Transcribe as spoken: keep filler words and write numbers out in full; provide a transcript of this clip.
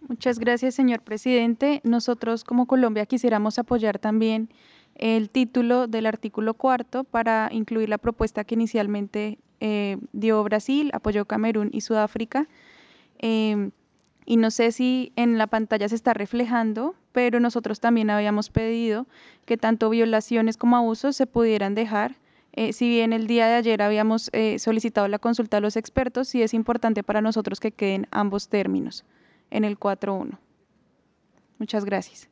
Muchas gracias, señor presidente. Nosotros como Colombia quisiéramos apoyar también el título del artículo cuarto para incluir la propuesta que inicialmente eh, dio Brasil, apoyó Camerún y Sudáfrica. Em, y no sé si en la pantalla se está reflejando, pero nosotros también habíamos pedido que tanto violaciones como abusos se pudieran dejar. Eh, si bien el día de ayer habíamos eh, solicitado la consulta a los expertos, sí es importante para nosotros que queden ambos términos en el cuatro punto uno. Muchas gracias.